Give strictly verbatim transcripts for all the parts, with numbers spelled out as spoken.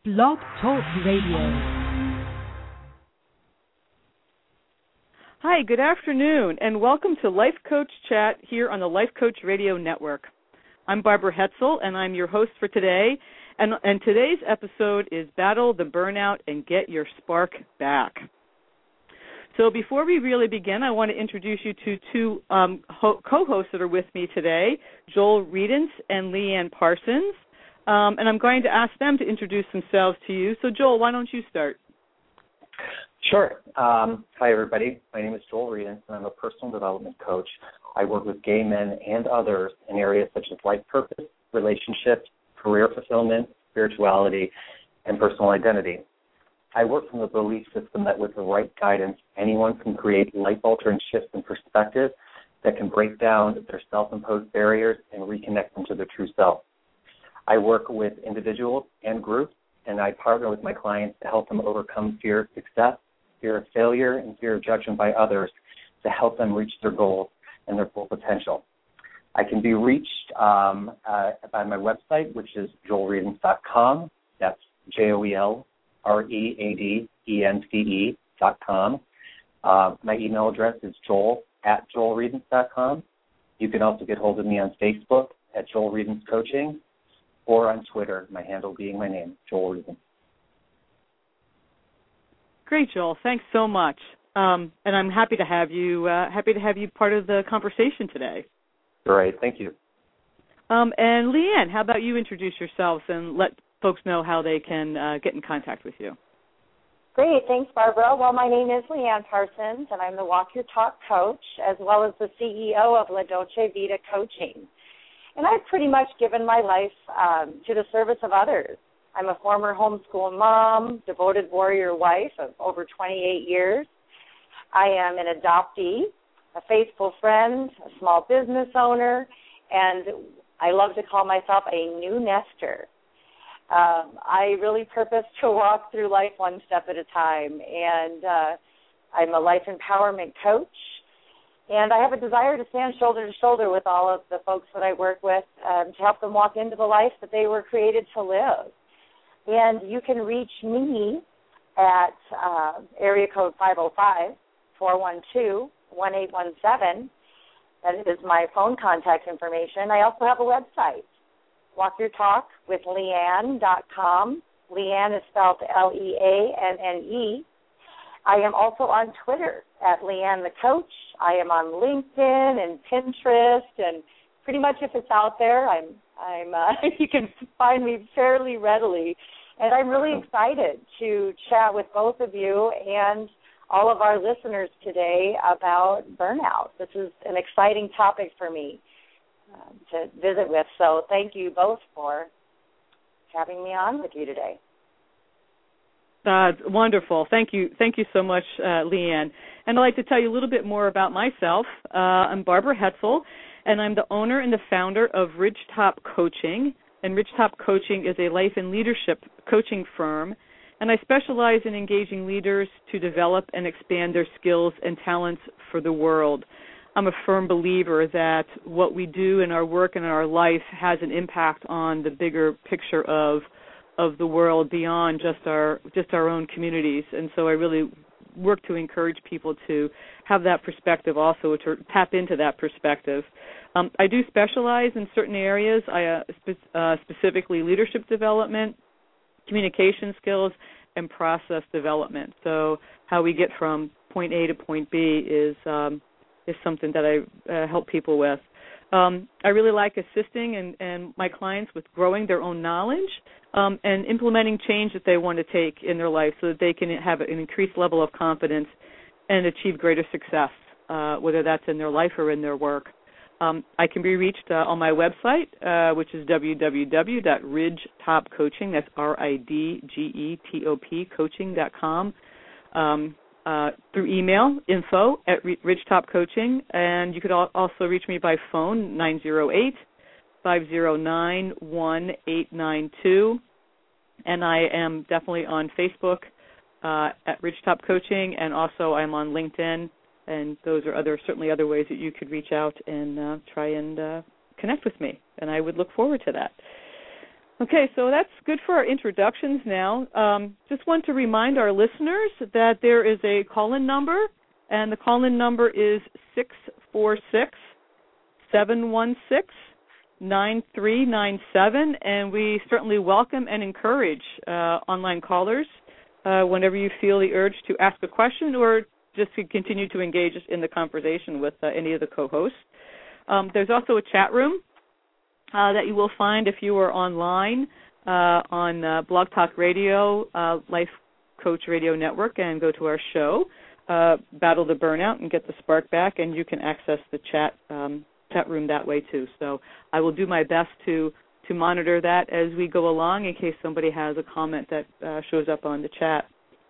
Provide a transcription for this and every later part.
Blog Talk Radio. Hi, good afternoon, and welcome to Life Coach Chat here on the Life Coach Radio Network. I'm Barbara Hetzel, and I'm your host for today. And, and today's episode is Battle the Burnout and Get Your Spark Back. So before we really begin, I want to introduce you to two um, ho- co-hosts that are with me today, Joel Riedens and Leanne Parsons. Um, and I'm going to ask them to introduce themselves to you. So, Joel, why don't you start? Sure. Um, hi, everybody. My name is Joel Riedens, and I'm a personal development coach. I work with gay men and others in areas such as life purpose, relationships, career fulfillment, spirituality, and personal identity. I work from the belief system that with the right guidance, anyone can create life-altering shifts in perspective that can break down their self-imposed barriers and reconnect them to their true self. I work with individuals and groups, and I partner with my clients to help them overcome fear of success, fear of failure, and fear of judgment by others to help them reach their goals and their full potential. I can be reached um, uh, by my website, which is joel riedens dot com. That's J O E L R E A D E N C E dot com. Uh, my email address is joel at joel riedens dot com. You can also get hold of me on Facebook at Joel Riedens Coaching, or on Twitter, my handle being my name, Joel Riedens. Great, Joel. Thanks so much. Um, and I'm happy to have you uh, happy to have you part of the conversation today. Great, thank you. Um, and Leanne, how about you introduce yourselves and let folks know how they can uh, get in contact with you? Great, thanks, Barbara. Well, my name is Leanne Parsons, and I'm the Walk Your Talk coach, as well as the C E O of La Dolce Vita Coaching. And I've pretty much given my life um, to the service of others. I'm a former homeschool mom, devoted warrior wife of over twenty-eight years. I am an adoptee, a faithful friend, a small business owner, and I love to call myself a new nester. Um, I really purpose to walk through life one step at a time, and uh, I'm a life empowerment coach. And I have a desire to stand shoulder to shoulder with all of the folks that I work with um, to help them walk into the life that they were created to live. And you can reach me at uh, area code five oh five, four one two, one eight one seven. That is my phone contact information. I also have a website, walk your talk with leanne dot com. Leanne is spelled L E A N N E. I am also on Twitter at Leanne the Coach. I am on LinkedIn and Pinterest, and pretty much if it's out there, I'm I'm uh, you can find me fairly readily. And I'm really excited to chat with both of you and all of our listeners today about burnout. This is an exciting topic for me uh, to visit with. So thank you both for having me on with you today. Uh, wonderful. Thank you. Thank you so much, uh, Leanne. And I'd like to tell you a little bit more about myself. Uh, I'm Barbara Hetzel, and I'm the owner and the founder of Ridgetop Coaching. And Ridgetop Coaching is a life and leadership coaching firm, and I specialize in engaging leaders to develop and expand their skills and talents for the world. I'm a firm believer that what we do in our work and in our life has an impact on the bigger picture of of the world beyond just our just our own communities. And so I really work to encourage people to have that perspective also, to tap into that perspective. Um, I do specialize in certain areas, I, uh, spe- uh, specifically leadership development, communication skills, and process development. So how we get from point A to point B is um, is something that I uh, help people with. Um, I really like assisting and, and my clients with growing their own knowledge um, and implementing change that they want to take in their life so that they can have an increased level of confidence and achieve greater success, uh, whether that's in their life or in their work. Um, I can be reached uh, on my website, uh, which is w w w dot ridgetop coaching, that's R I D G E T O P, coaching dot com. Um, Uh, through email, info at Ridgetop Coaching, and you could also reach me by phone, nine oh eight, five oh nine, one eight nine two, and I am definitely on Facebook uh, at Ridgetop Coaching, and also I'm on LinkedIn, and those are other certainly other ways that you could reach out and uh, try and uh, connect with me, and I would look forward to that. Okay, so that's good for our introductions now. Um, just want to remind our listeners that there is a call-in number, and the call-in number is six four six, seven one six, nine three nine seven, and we certainly welcome and encourage uh, online callers uh, whenever you feel the urge to ask a question or just to continue to engage in the conversation with uh, any of the co-hosts. Um, there's also a chat room uh, that you will find if you are online uh, on uh, Blog Talk Radio, uh, Life Coach Radio Network, and go to our show, uh, Battle the Burnout, and get the spark back, and you can access the chat um, chat room that way too. So I will do my best to, to monitor that as we go along in case somebody has a comment that uh, shows up on the chat.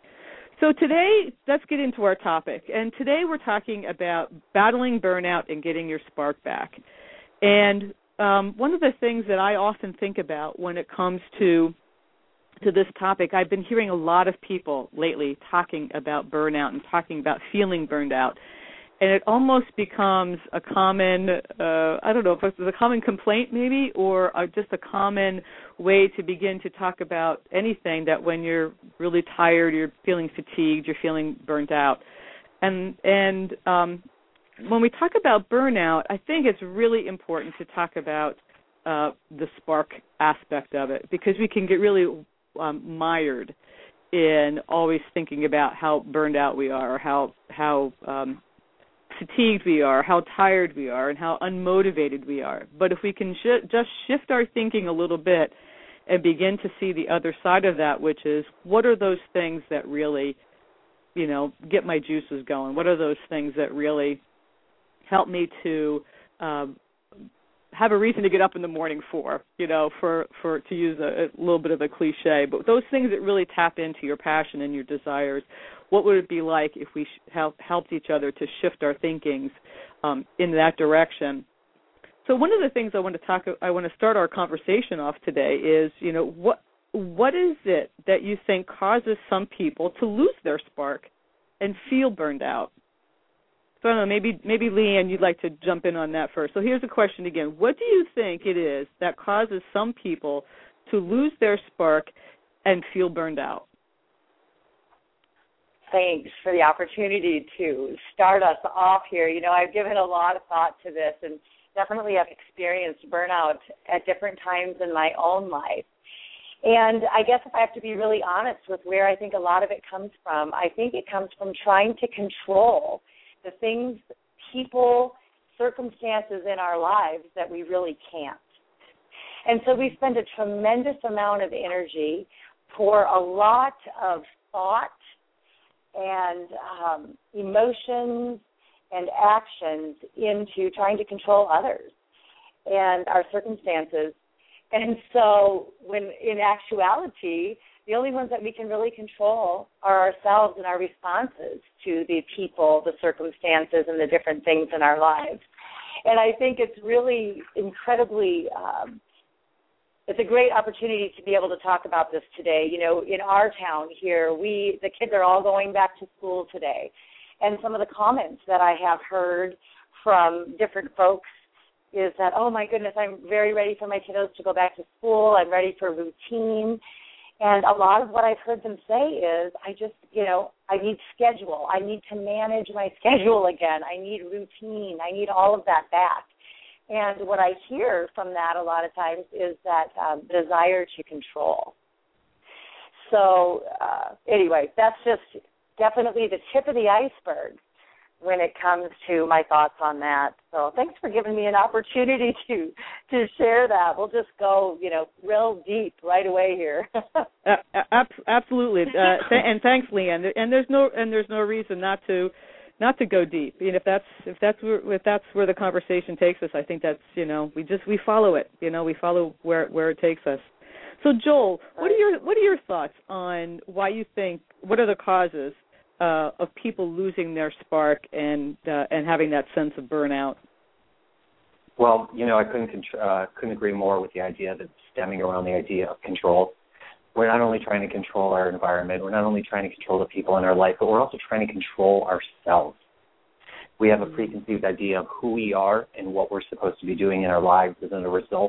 So today, let's get into our topic. And today we're talking about battling burnout and getting your spark back. And um, one of the things that I often think about when it comes to to this topic, I've been hearing a lot of people lately talking about burnout and talking about feeling burned out. And it almost becomes a common, uh, I don't know if it's a common complaint maybe, or uh, just a common way to begin to talk about anything, that when you're really tired, you're feeling fatigued, you're feeling burnt out. And and um, when we talk about burnout, I think it's really important to talk about uh, the spark aspect of it, because we can get really um, mired in always thinking about how burned out we are, or how, how um, fatigued we are, how tired we are, and how unmotivated we are. But if we can sh- just shift our thinking a little bit and begin to see the other side of that, which is, what are those things that really, you know, get my juices going? What are those things that really help me to um, have a reason to get up in the morning for, you know, for, for to use a, a little bit of a cliche, but those things that really tap into your passion and your desires. What would it be like if we help, helped each other to shift our thinkings um, in that direction? So one of the things I want to talk, I want to start our conversation off today is, you know, what what is it that you think causes some people to lose their spark and feel burned out? So I don't know, maybe maybe Leanne, you'd like to jump in on that first. So here's the question again: what do you think it is that causes some people to lose their spark and feel burned out? Thanks for the opportunity to start us off here. You know, I've given a lot of thought to this and definitely have experienced burnout at different times in my own life. And I guess if I have to be really honest with where I think a lot of it comes from, I think it comes from trying to control the things, people, circumstances in our lives that we really can't. And so we spend a tremendous amount of energy, pour a lot of thought and um, emotions and actions into trying to control others and our circumstances. And so when in actuality, the only ones that we can really control are ourselves and our responses to the people, the circumstances, and the different things in our lives. And I think it's really incredibly um, It's a great opportunity to be able to talk about this today. You know, in our town here, we the kids are all going back to school today. And some of the comments that I have heard from different folks is that, oh, my goodness, I'm very ready for my kiddos to go back to school. I'm ready for routine. And a lot of what I've heard them say is, I just, you know, I need schedule. I need to manage my schedule again. I need routine. I need all of that back. And what I hear from that a lot of times is that um, desire to control. So uh, anyway, that's just definitely the tip of the iceberg when it comes to my thoughts on that. So thanks for giving me an opportunity to to share that. We'll just go, you know, real deep right away here. uh, absolutely, uh, th- and thanks, Leanne. And there's no and there's no reason not to. Not to go deep. I mean, if that's if that's where if that's where the conversation takes us, I think that's you know we just we follow it. You know, we follow where where it takes us. So Joel, what are your what are your thoughts on why you think what are the causes uh, of people losing their spark and uh, and having that sense of burnout? Well, you know, I couldn't uh, couldn't agree more with the idea that's stemming around the idea of control. We're not only trying to control our environment, we're not only trying to control the people in our life, but we're also trying to control ourselves. We have a preconceived idea of who we are and what we're supposed to be doing in our lives, and as a result,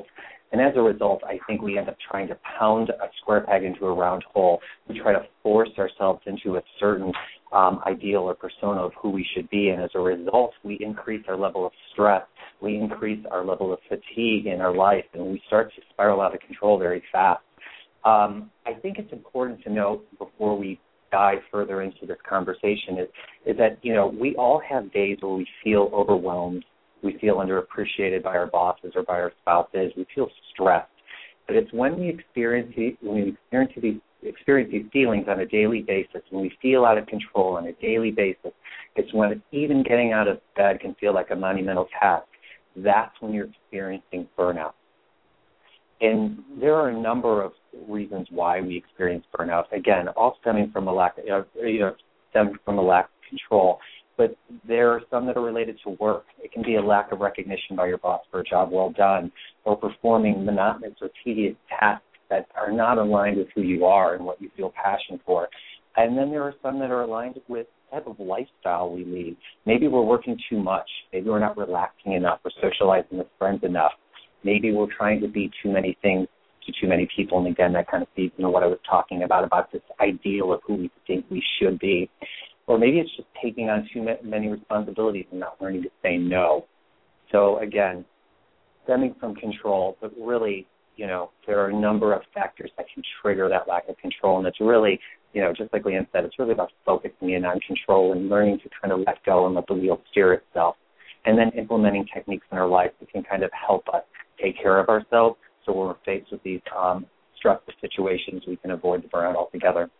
And as a result, I think we end up trying to pound a square peg into a round hole. We try to force ourselves into a certain um, ideal or persona of who we should be, and as a result, we increase our level of stress. We increase our level of fatigue in our life, and we start to spiral out of control very fast. Um, I think it's important to note before we dive further into this conversation is, is that, you know, we all have days where we feel overwhelmed, we feel underappreciated by our bosses or by our spouses, we feel stressed. But it's when we experience when we experience these experience these feelings on a daily basis, when we feel out of control on a daily basis, it's when even getting out of bed can feel like a monumental task. That's when you're experiencing burnout. And there are a number of reasons why we experience burnout. Again, all stemming from a lack of, you know, stemming from a lack of control. But there are some that are related to work. It can be a lack of recognition by your boss for a job well done, or performing monotonous or tedious tasks that are not aligned with who you are and what you feel passion for. And then there are some that are aligned with the type of lifestyle we lead. Maybe we're working too much. Maybe we're not relaxing enough or socializing with friends enough. Maybe we're trying to be too many things to too many people. And again, that kind of feeds into what I was talking about, about this ideal of who we think we should be. Or maybe it's just taking on too many responsibilities and not learning to say no. So again, stemming from control, but really, you know, there are a number of factors that can trigger that lack of control. And it's really, you know, just like Leanne said, it's really about focusing in on control and learning to kind of let go and let the wheel steer itself. And then implementing techniques in our life that can kind of help us take care of ourselves so when we're faced with these um, stressful situations, we can avoid the burnout altogether.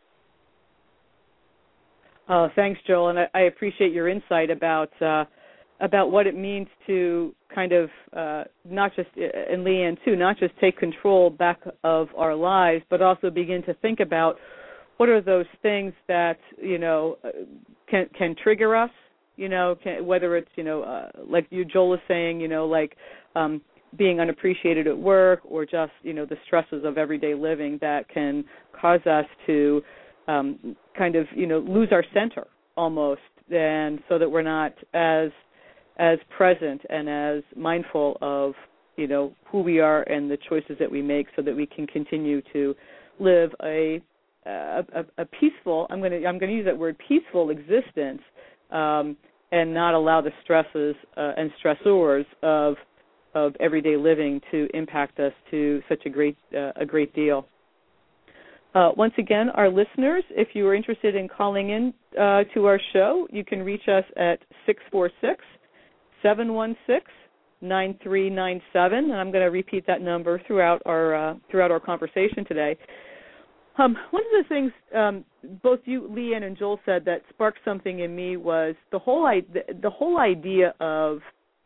Oh, thanks, Joel, and I, I appreciate your insight about uh, about what it means to kind of uh, not just, and Leanne too, not just take control back of our lives, but also begin to think about what are those things that, you know, can can trigger us, you know, can, whether it's, you know, uh, like you, Joel is saying, you know, like um, being unappreciated at work, or just, you know, the stresses of everyday living that can cause us to um, kind of, you know, lose our center almost, and so that we're not as as present and as mindful of, you know, who we are and the choices that we make, so that we can continue to live a a, a peaceful, I'm going to I'm going to use that word, peaceful existence, um, and not allow the stresses uh, and stressors of of everyday living to impact us to such a great uh, a great deal. Uh, once again, our listeners, if you are interested in calling in uh, to our show, you can reach us at six four six, seven one six, nine three nine seven, and I'm going to repeat that number throughout our uh, throughout our conversation today. Um, one of the things um, both you, Leanne, and Joel said that sparked something in me was the whole the, the whole idea of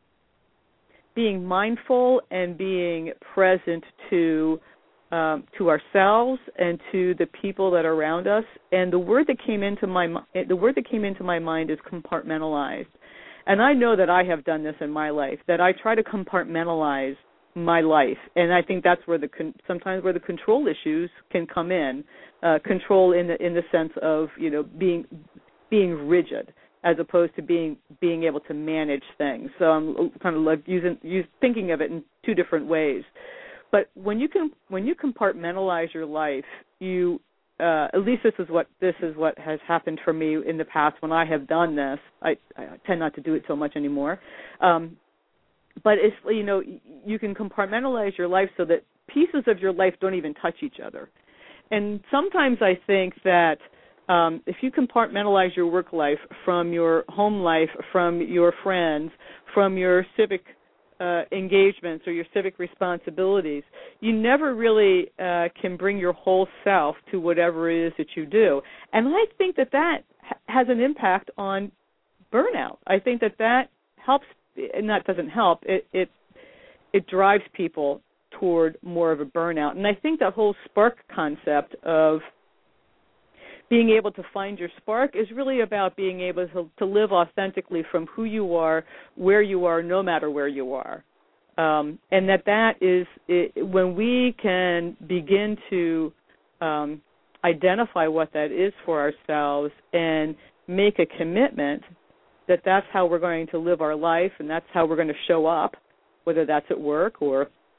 being mindful and being present to um, to ourselves and to the people that are around us. And the word that came into my the word that came into my mind is compartmentalized. And I know that I have done this in my life, that I try to compartmentalize my life, and I think that's where the con- sometimes where the control issues can come in. Uh, control in the in the sense of, you know, being being rigid, as opposed to being being able to manage things. So I'm kind of like using use, thinking of it in two different ways. But when you can when you compartmentalize your life, you uh, at least this is what this is what has happened for me in the past when I have done this. I, I tend not to do it so much anymore. Um, But it's, you know, you can compartmentalize your life so that pieces of your life don't even touch each other. And sometimes I think that um, if you compartmentalize your work life from your home life, from your friends, from your civic uh, engagements or your civic responsibilities, you never really uh, can bring your whole self to whatever it is that you do. And I think that that has an impact on burnout. I think that that helps. And that doesn't help. It, it it drives people toward more of a burnout. And I think that whole spark concept of being able to find your spark is really about being able to, to live authentically from who you are, where you are, no matter where you are. Um, and that that is, it, when we can begin to um, identify what that is for ourselves and make a commitment that that's how we're going to live our life and that's how we're going to show up, whether that's at work or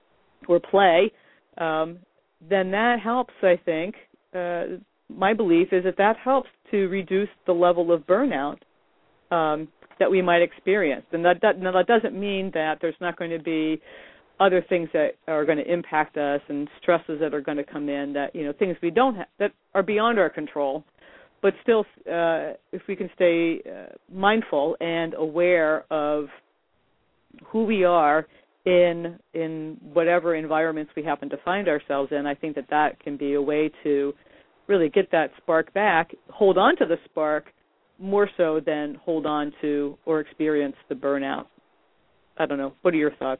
or play, um, then that helps, I think. Uh, my belief is that that helps to reduce the level of burnout um, that we might experience. And that, that, now that doesn't mean that there's not going to be other things that are going to impact us and stresses that are going to come in, that, you know, things we don't have, that are beyond our control. But still, uh, if we can stay uh, mindful and aware of who we are in in whatever environments we happen to find ourselves in, I think that that can be a way to really get that spark back, hold on to the spark more so than hold on to or experience the burnout. I don't know. What are your thoughts?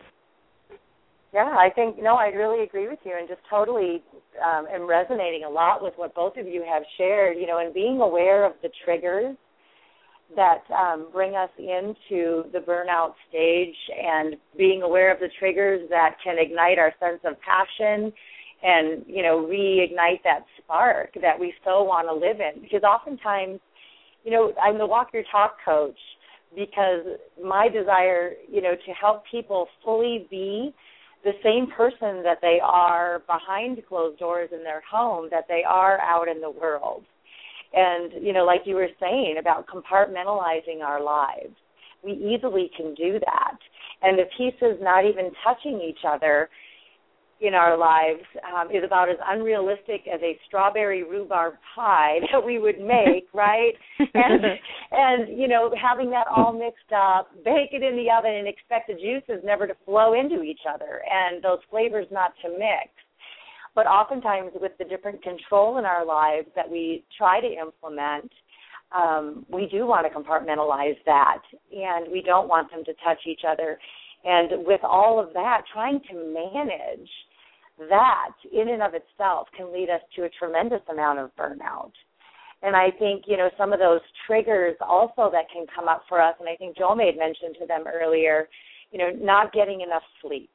Yeah, I think, no, I really agree with you and just totally um, am resonating a lot with what both of you have shared, you know, and being aware of the triggers that um, bring us into the burnout stage and being aware of the triggers that can ignite our sense of passion and, you know, reignite that spark that we so want to live in. Because oftentimes, you know, I'm the Walk Your Talk coach because my desire, you know, to help people fully be the same person that they are behind closed doors in their home, that they are out in the world. And, you know, like you were saying about compartmentalizing our lives, we easily can do that. And the pieces not even touching each other in our lives um, is about as unrealistic as a strawberry rhubarb pie that we would make, right? And, and, you know, having that all mixed up, bake it in the oven and expect the juices never to flow into each other and those flavors not to mix. But oftentimes with the different control in our lives that we try to implement, um, we do want to compartmentalize that, and we don't want them to touch each other. And with all of that, trying to manage that in and of itself can lead us to a tremendous amount of burnout. And I think, you know, some of those triggers also that can come up for us, and I think Joel made mention to them earlier, you know, not getting enough sleep,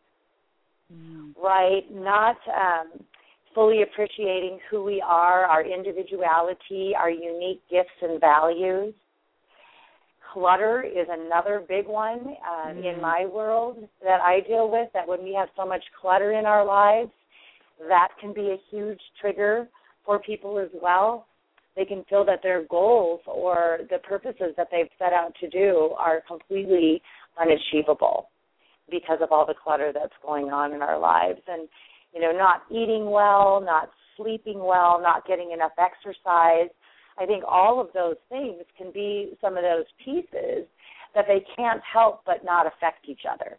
mm. right? Not um, fully appreciating who we are, our individuality, our unique gifts and values. Clutter is another big one uh, mm. in my world that I deal with, that when we have so much clutter in our lives, that can be a huge trigger for people as well. They can feel that their goals or the purposes that they've set out to do are completely unachievable because of all the clutter that's going on in our lives. And, you know, not eating well, not sleeping well, not getting enough exercise. I think all of those things can be some of those pieces that they can't help but not affect each other.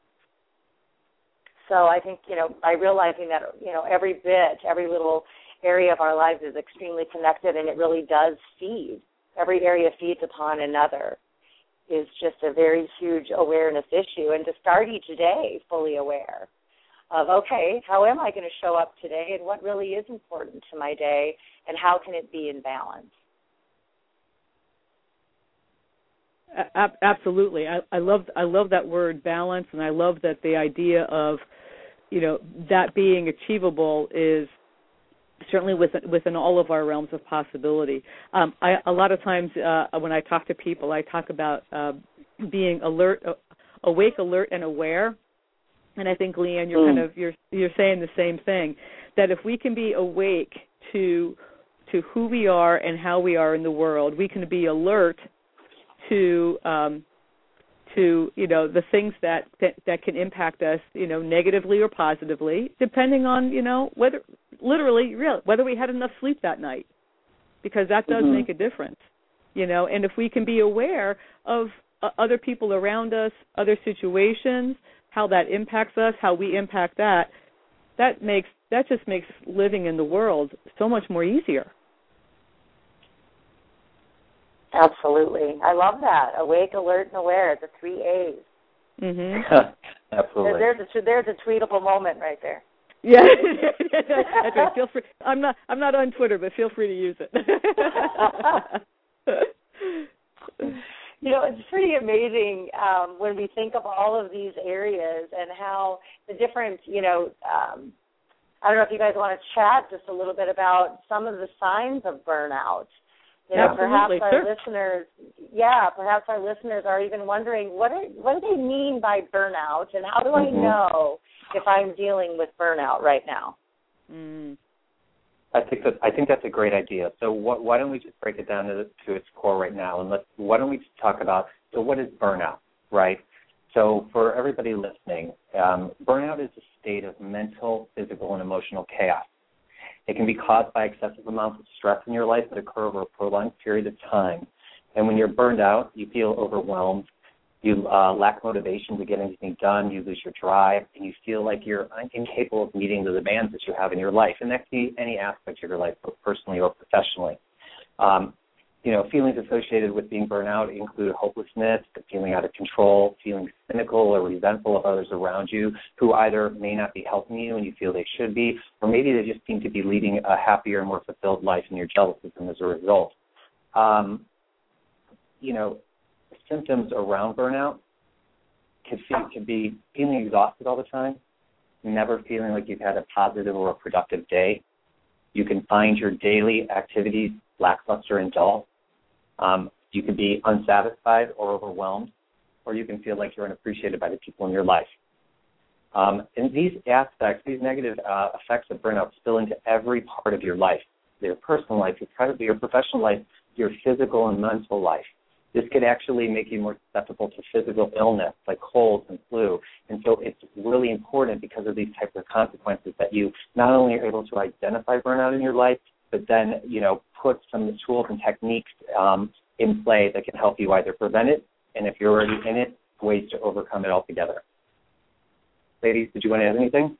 So I think, you know, by realizing that, you know, every bit, every little area of our lives is extremely connected, and it really does feed. Every area feeds upon another is just a very huge awareness issue. And to start each day fully aware of, okay, how am I going to show up today, and what really is important to my day, and how can it be in balance? A- absolutely. I, I love I love that word balance, and I love that the idea of, you know, that being achievable is certainly within, within all of our realms of possibility. Um, I, a lot of times uh, when I talk to people, I talk about uh, being alert, uh, awake, alert, and aware. And I think, Leanne, you're mm. kind of you're you're saying the same thing, that if we can be awake to to who we are and how we are in the world, we can be alert to um, to you know the things that, that that can impact us, you know, negatively or positively, depending on, you know, whether literally real whether we had enough sleep that night, because that does mm-hmm. make a difference, you know. And if we can be aware of uh, other people around us, other situations, how that impacts us, how we impact that, that makes that just makes living in the world so much more easier. Absolutely. I love that. Awake, alert, and aware, the three A's. Mm-hmm. Absolutely. There's a, there's a tweetable moment right there. Yeah. That's right. Feel free. I'm not I'm not on Twitter, but feel free to use it. You know, it's pretty amazing um, when we think of all of these areas and how the different, you know, um, I don't know if you guys want to chat just a little bit about some of the signs of burnout. You know, Absolutely. perhaps our sure. listeners, yeah, perhaps our listeners are even wondering, what are, what do they mean by burnout, and how do mm-hmm. I know if I'm dealing with burnout right now? Mm. I think that I think that's a great idea. So what, why don't we just break it down to, to its core right now, and let's why don't we just talk about, so what is burnout, right? So for everybody listening, um, burnout is a state of mental, physical, and emotional chaos. It can be caused by excessive amounts of stress in your life that occur over a prolonged period of time. And when you're burned out, you feel overwhelmed, you uh, lack motivation to get anything done, you lose your drive, and you feel like you're incapable of meeting the demands that you have in your life. And that can be any aspect of your life, both personally or professionally. Um, you know, feelings associated with being burned out include hopelessness, feeling out of control, feeling cynical or resentful of others around you who either may not be helping you and you feel they should be, or maybe they just seem to be leading a happier and more fulfilled life and you're jealous of them as a result. Um, you know, symptoms around burnout could, feel, could be feeling exhausted all the time, never feeling like you've had a positive or a productive day. You can find your daily activities lackluster and dull. Um, you can be unsatisfied or overwhelmed, or you can feel like you're unappreciated by the people in your life. Um, and these aspects, these negative uh, effects of burnout spill into every part of your life, your personal life, your private, your professional life, your physical and mental life. This could actually make you more susceptible to physical illness like colds and flu. And so it's really important because of these types of consequences that you not only are able to identify burnout in your life, but then, you know, put some tools and techniques um, in play that can help you either prevent it, and if you're already in it, ways to overcome it altogether. Ladies, did you want to add anything?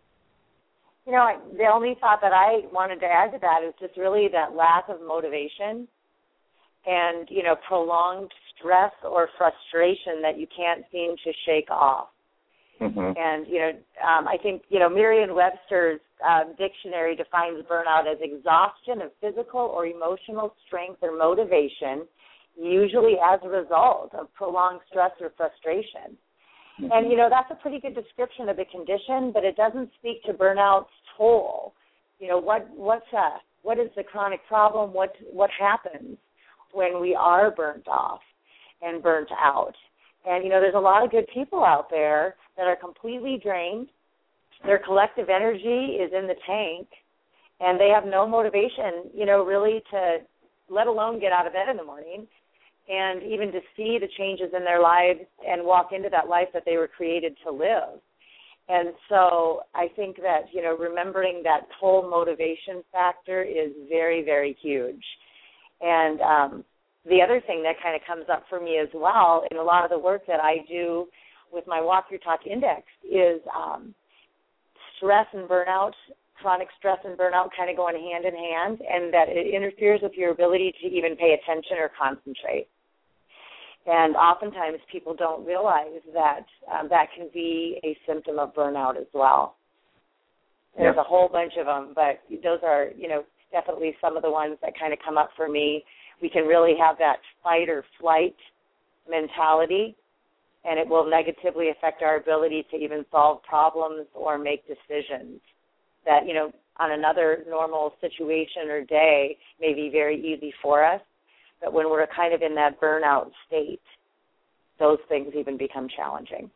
You know, the only thought that I wanted to add to that is just really that lack of motivation and, you know, prolonged stress or frustration that you can't seem to shake off. Mm-hmm. And, you know, um, I think, you know, Merriam-Webster's uh, dictionary defines burnout as exhaustion of physical or emotional strength or motivation, usually as a result of prolonged stress or frustration. Mm-hmm. And, you know, that's a pretty good description of the condition, but it doesn't speak to burnout's toll. You know, what what's uh, what is the chronic problem? What what happens when we are burnt off and burnt out? And, you know, there's a lot of good people out there that are completely drained. Their collective energy is in the tank, and they have no motivation, you know, really to, let alone get out of bed in the morning, and even to see the changes in their lives and walk into that life that they were created to live. And so I think that, you know, remembering that whole motivation factor is very, very huge. And um, the other thing that kind of comes up for me as well in a lot of the work that I do with my Walk Your Talk Index is um, stress and burnout, chronic stress and burnout kind of going hand in hand, and that it interferes with your ability to even pay attention or concentrate. And oftentimes people don't realize that um, that can be a symptom of burnout as well. There's yeah. a whole bunch of them, but those are, you know, definitely some of the ones that kind of come up for me. We can really have that fight or flight mentality, and it will negatively affect our ability to even solve problems or make decisions that, you know, on another normal situation or day may be very easy for us. But when we're kind of in that burnout state, those things even become challenging.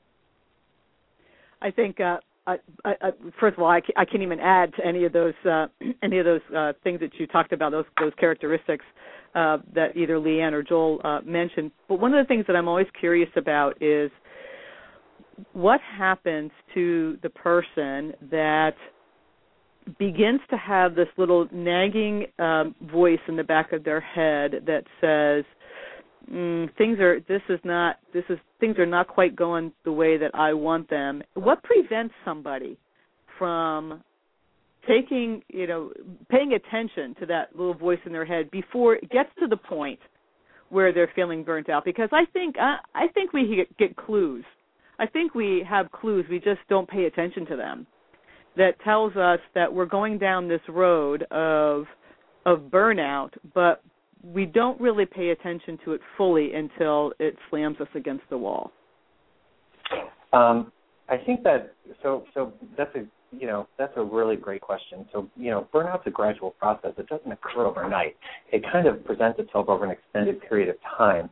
I think, uh, I, I, I, first of all, I, I can't even add to any of those uh, any of those uh, things that you talked about, those those characteristics uh, that either Leanne or Joel uh, mentioned. But one of the things that I'm always curious about is what happens to the person that begins to have this little nagging um, voice in the back of their head that says, mm, "Things are. This is not. This is. Things are not quite going the way that I want them." What prevents somebody from taking, you know, paying attention to that little voice in their head before it gets to the point where they're feeling burnt out? Because I think I, I think we get, get clues. I think we have clues. We just don't pay attention to them. That tells us that we're going down this road of of burnout, but we don't really pay attention to it fully until it slams us against the wall. Um, I think that so. So that's a you know, that's a really great question. So, you know, burnout's a gradual process. It doesn't occur overnight. It kind of presents itself over an extended period of time.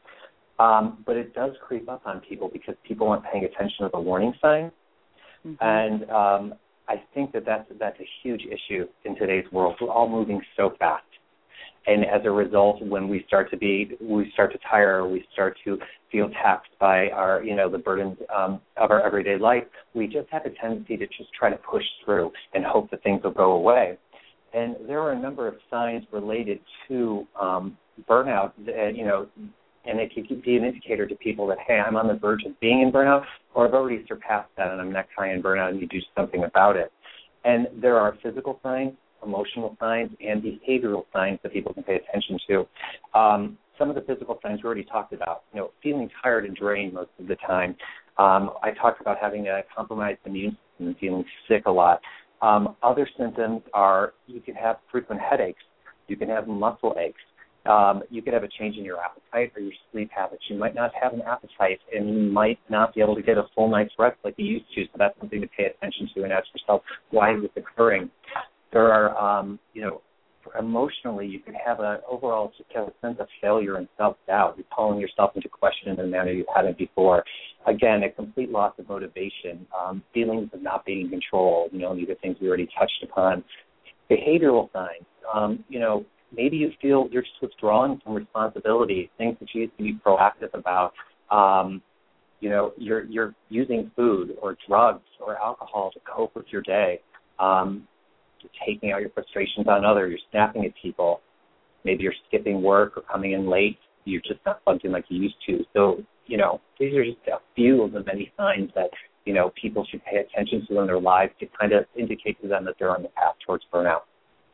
Um, but it does creep up on people because people aren't paying attention to the warning signs. Mm-hmm. And um, I think that that's, that's a huge issue in today's world. We're all moving so fast. And as a result, when we start to be, we start to tire, we start to feel taxed by our, you know, the burdens um, of our everyday life, we just have a tendency to just try to push through and hope that things will go away. And there are a number of signs related to um, burnout, that, you know, and it can be an indicator to people that, hey, I'm on the verge of being in burnout, or I've already surpassed that and I'm necktie in burnout and you do something about it. And there are physical signs, emotional signs, and behavioral signs that people can pay attention to. Um, some of the physical signs we already talked about, you know, feeling tired and drained most of the time. Um, I talked about having a compromised immune system and feeling sick a lot. Um, other symptoms are you can have frequent headaches. You can have muscle aches. Um, you could have a change in your appetite or your sleep habits. You might not have an appetite, and you might not be able to get a full night's rest like you used to, so that's something to pay attention to and ask yourself, why is this occurring? There are, um, you know, emotionally, you can have an overall just have a sense of failure and self-doubt. You're calling yourself into question in a manner you hadn't before. Again, a complete loss of motivation, um, feelings of not being in control. You know, these are things we already touched upon. Behavioral signs, um, you know, maybe you feel you're just withdrawing from responsibility, things that you used to be proactive about. Um, you know, you're you're using food or drugs or alcohol to cope with your day. Um, You're taking out your frustrations on others. You're snapping at people. Maybe you're skipping work or coming in late. You're just not plugged in like you used to. So, you know, these are just a few of the many signs that, you know, people should pay attention to in their lives to kind of indicate to them that they're on the path towards burnout.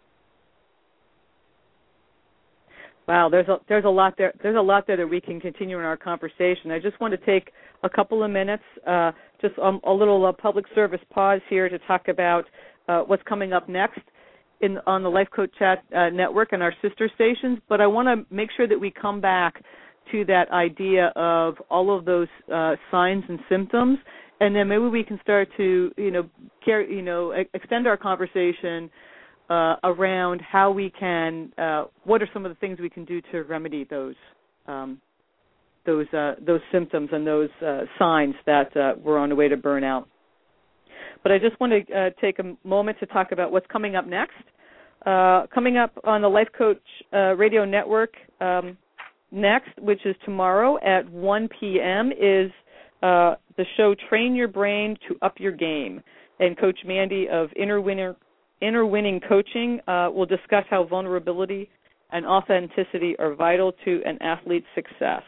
Wow, there's a there's a lot there. There's a lot there that we can continue in our conversation. I just want to take a couple of minutes, uh, just um, a little uh, public service pause here to talk about Uh, what's coming up next in on the Life Coach Chat uh, network and our sister stations, but I want to make sure that we come back to that idea of all of those uh, signs and symptoms, and then maybe we can start to, you know, carry, you know, extend our conversation uh, around how we can, uh, what are some of the things we can do to remedy those um, those uh, those symptoms and those uh, signs that uh, we're on the way to burnout. But I just want to uh, take a moment to talk about what's coming up next. Uh, coming up on the Life Coach uh, Radio Network um, next, which is tomorrow at one p.m., is uh, the show Train Your Brain to Up Your Game. And Coach Mandy of Inner, Winner, Inner Winning Coaching uh, will discuss how vulnerability and authenticity are vital to an athlete's success.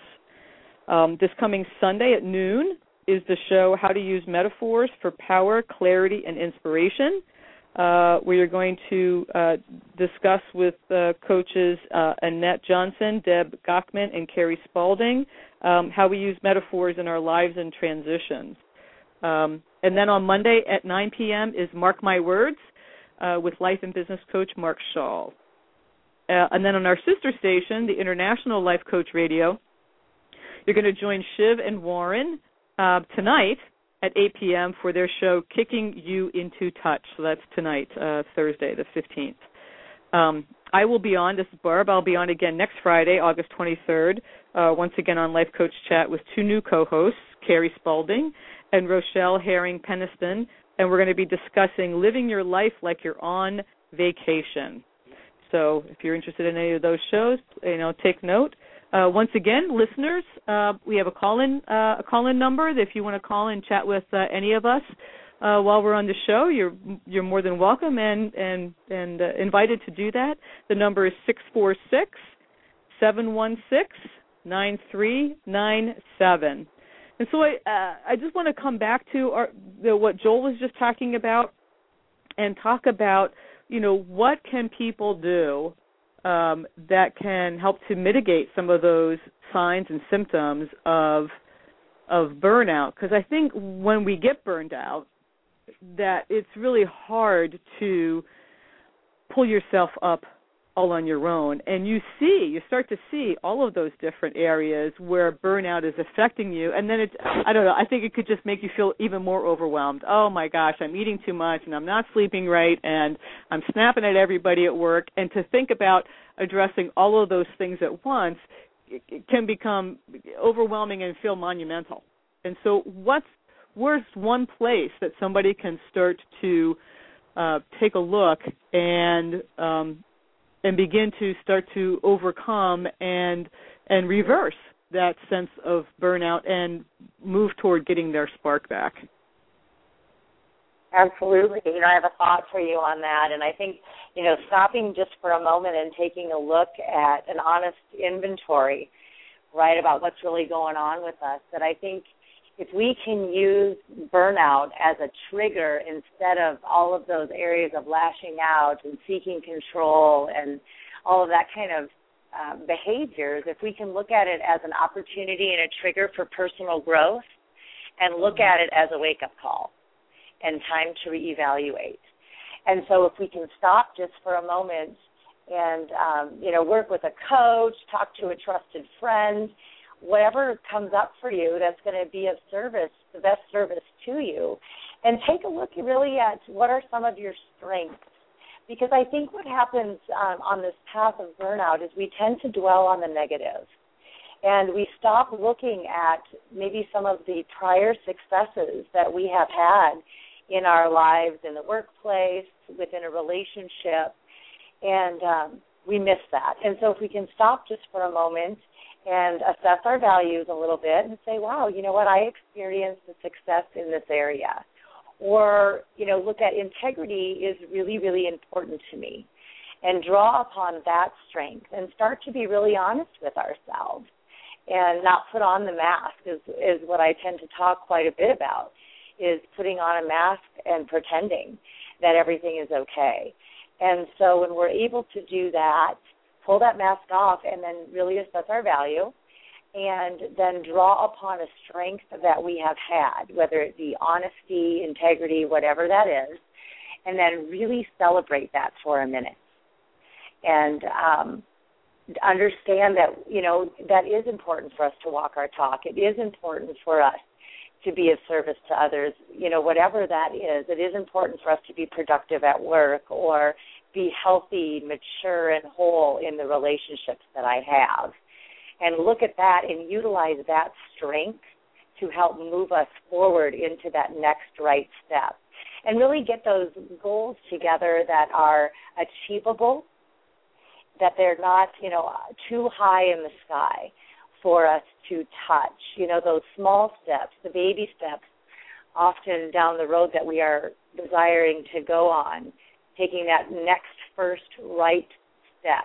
Um, this coming Sunday at noon is the show How to Use Metaphors for Power, Clarity, and Inspiration. Uh, we are going to uh, discuss with uh, coaches uh, Annette Johnson, Deb Gochman, and Carrie Spalding um, how we use metaphors in our lives and transitions. Um, and then on Monday at nine p.m. is Mark My Words uh, with life and business coach Mark Schall. Uh, and then on our sister station, the International Life Coach Radio, you're going to join Shiv and Warren Uh, tonight at eight p.m. for their show Kicking You Into Touch. So that's tonight, uh, Thursday, the fifteenth. Um, I will be on, this is Barb, I'll be on again next Friday, August twenty-third, uh, once again on Life Coach Chat with two new co-hosts, Carrie Spalding and Rochelle Herring-Peniston, and we're going to be discussing living your life like you're on vacation. So if you're interested in any of those shows, you know, take note. Uh, once again, listeners, uh, we have a call-in uh, a call-in number. If you want to call and chat with uh, any of us uh, while we're on the show, you're you're more than welcome and and and uh, invited to do that. The number is six four six, seven one six, nine three nine seven. And so I uh, I just want to come back to our, the, what Joel was just talking about and talk about, you know, what can people do Um, that can help to mitigate some of those signs and symptoms of of burnout. Because I think when we get burned out, that it's really hard to pull yourself up all on your own. And you see, you start to see all of those different areas where burnout is affecting you. And then, it, I don't know, I think it could just make you feel even more overwhelmed. Oh, my gosh, I'm eating too much, and I'm not sleeping right, and I'm snapping at everybody at work. And to think about addressing all of those things at once, it, it can become overwhelming and feel monumental. And so what's where's one place that somebody can start to uh, take a look and um, and begin to start to overcome and and reverse that sense of burnout and move toward getting their spark back? Absolutely. You know, I have a thought for you on that, and I think, you know, stopping just for a moment and taking a look at an honest inventory, right, about what's really going on with us, that I think if we can use burnout as a trigger instead of all of those areas of lashing out and seeking control and all of that kind of uh, behaviors, if we can look at it as an opportunity and a trigger for personal growth and look at it as a wake-up call and time to reevaluate. And so if we can stop just for a moment and, um, you know, work with a coach, talk to a trusted friend, whatever comes up for you that's going to be of service, the best service to you, and take a look really at what are some of your strengths. Because I think what happens um, on this path of burnout is we tend to dwell on the negative, and we stop looking at maybe some of the prior successes that we have had in our lives, in the workplace, within a relationship, and um, we miss that. And so if we can stop just for a moment and assess our values a little bit and say, wow, you know what, I experienced a success in this area. Or, you know, look at integrity is really, really important to me, and draw upon that strength and start to be really honest with ourselves and not put on the mask is, is what I tend to talk quite a bit about, is putting on a mask and pretending that everything is okay. And so when we're able to do that, pull that mask off and then really assess our value and then draw upon a strength that we have had, whether it be honesty, integrity, whatever that is, and then really celebrate that for a minute. And um, understand that, you know, that is important for us to walk our talk. It is important for us to be of service to others, you know, whatever that is. It is important for us to be productive at work or be healthy, mature, and whole in the relationships that I have. And look at that and utilize that strength to help move us forward into that next right step. And really get those goals together that are achievable, that they're not, you know, too high in the sky for us to touch. You know, those small steps, the baby steps, often down the road that we are desiring to go on, taking that next first right step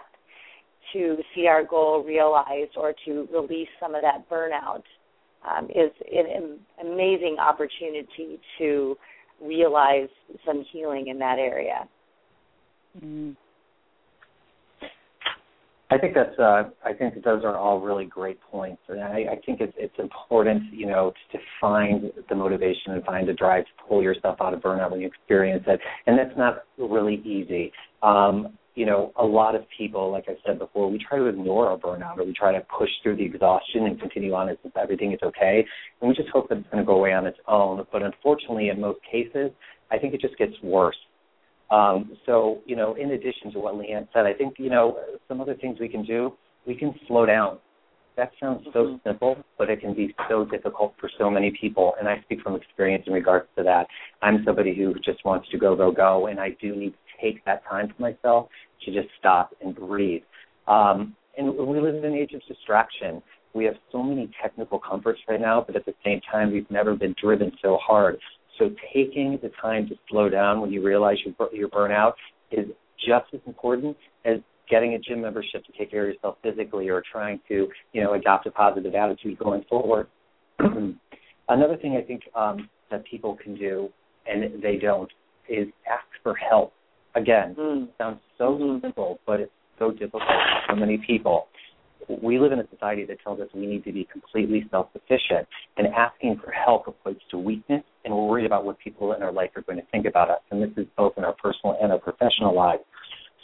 to see our goal realized or to release some of that burnout um, is an amazing opportunity to realize some healing in that area. Mm-hmm. I think that's. Uh, I think that those are all really great points, and I, I think it's it's important, you know, to find the motivation and find the drive to pull yourself out of burnout when you experience it, and that's not really easy. Um, you know, a lot of people, like I said before, we try to ignore our burnout, or we try to push through the exhaustion and continue on as if everything is okay, and we just hope that it's going to go away on its own. But unfortunately, in most cases, I think it just gets worse. Um, so, you know, in addition to what Leanne said, I think, you know, some other things we can do, we can slow down. That sounds so mm-hmm. simple, but it can be so difficult for so many people, and I speak from experience in regards to that. I'm somebody who just wants to go, go, go, and I do need to take that time for myself to just stop and breathe. Um, and we live in an age of distraction. We have so many technical comforts right now, but at the same time, we've never been driven so hard. So taking the time to slow down when you realize you're, you're burnout is just as important as getting a gym membership to take care of yourself physically or trying to, you know, adopt a positive attitude going forward. Another thing I think um, that people can do, and they don't, is ask for help. Again, mm. it sounds so mm-hmm. simple, but it's so difficult for so many people. We live in a society that tells us we need to be completely self-sufficient, and asking for help equates to weakness, and we're worried about what people in our life are going to think about us, and this is both in our personal and our professional lives.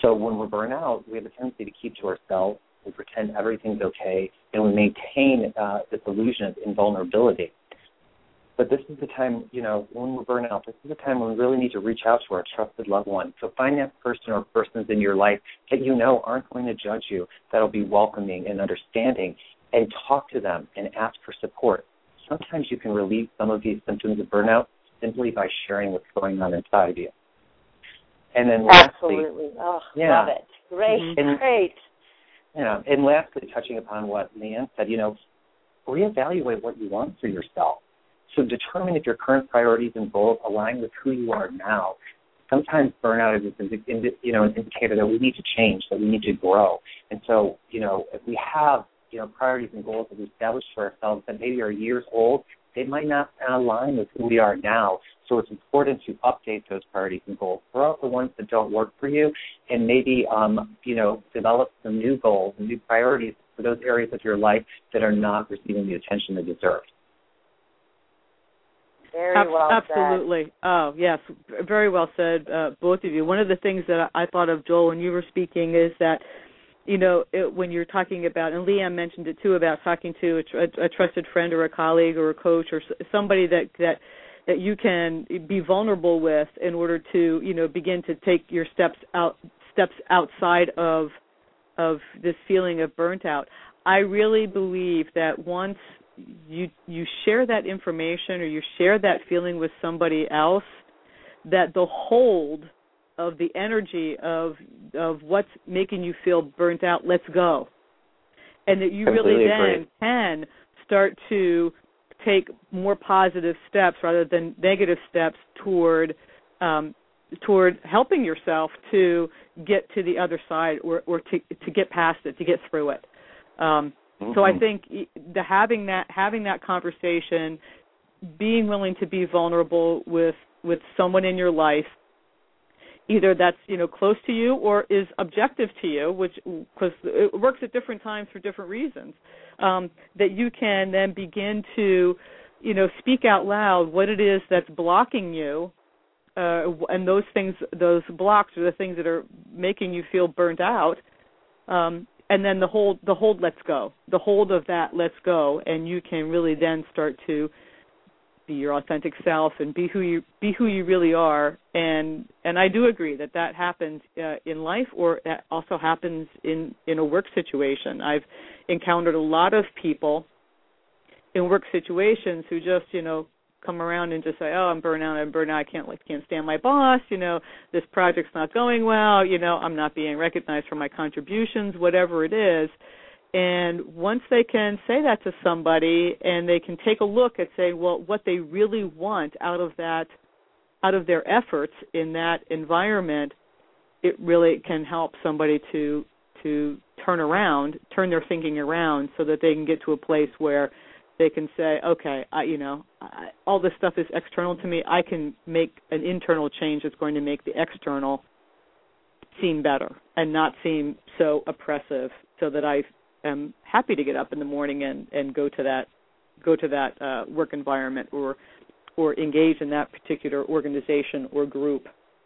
So when we're burnt out, we have a tendency to keep to ourselves, we pretend everything's okay, and we maintain uh, this illusion of invulnerability. But this is the time, you know, when we're burnt out, this is the time when we really need to reach out to our trusted loved one. So find that person or persons in your life that you know aren't going to judge you, that'll be welcoming and understanding, and talk to them and ask for support. Sometimes you can relieve some of these symptoms of burnout simply by sharing what's going on inside of you. And then lastly, absolutely, oh, yeah, love it, great, and, great. Yeah, and lastly, touching upon what Leanne said, you know, reevaluate what you want for yourself. So determine if your current priorities and goals align with who you are now. Sometimes burnout is, you know, an indicator that we need to change, that we need to grow. And so, you know, if we have, you know, priorities and goals that we established for ourselves that maybe are years old, they might not align with who we are now. So it's important to update those priorities and goals. Throw out the ones that don't work for you, and maybe, um, you know, develop some new goals and new priorities for those areas of your life that are not receiving the attention they deserve. Very well Absolutely. said. Oh, yes, very well said, uh, both of you. One of the things that I thought of, Joel, when you were speaking is that, you know, it, when you're talking about, and Leanne mentioned it too, about talking to a, tr- a trusted friend or a colleague or a coach or somebody that, that that you can be vulnerable with in order to, you know, begin to take your steps out steps outside of of this feeling of burnt out. I really believe that once you you share that information or you share that feeling with somebody else, that the hold of the energy of of what's making you feel burnt out lets go, and that you really then can start to take more positive steps rather than negative steps toward um, toward helping yourself to get to the other side or, or to to get past it, to get through it. Um, mm-hmm. So I think the having that having that conversation, being willing to be vulnerable with with someone in your life, either that's, you know, close to you or is objective to you, which because it works at different times for different reasons, um, that you can then begin to, you know, speak out loud what it is that's blocking you, uh, and those things, those blocks are the things that are making you feel burnt out, um, and then the hold, the hold lets go. The hold of that lets go, and you can really then start to be your authentic self and be who you be who you really are. And and I do agree that that happens uh, in life, or that also happens in, in a work situation. I've encountered a lot of people in work situations who just, you know, come around and just say, oh, I'm burnt out, I'm burnt out, I can't, like, can't stand my boss, you know, this project's not going well, you know, I'm not being recognized for my contributions, whatever it is. And once they can say that to somebody and they can take a look at saying, well, what they really want out of that, out of their efforts in that environment, it really can help somebody to to turn around, turn their thinking around so that they can get to a place where they can say, okay, I, you know, I, all this stuff is external to me. I can make an internal change that's going to make the external seem better and not seem so oppressive, so that I am happy to get up in the morning and, and go to that go to that uh, work environment or or engage in that particular organization or group.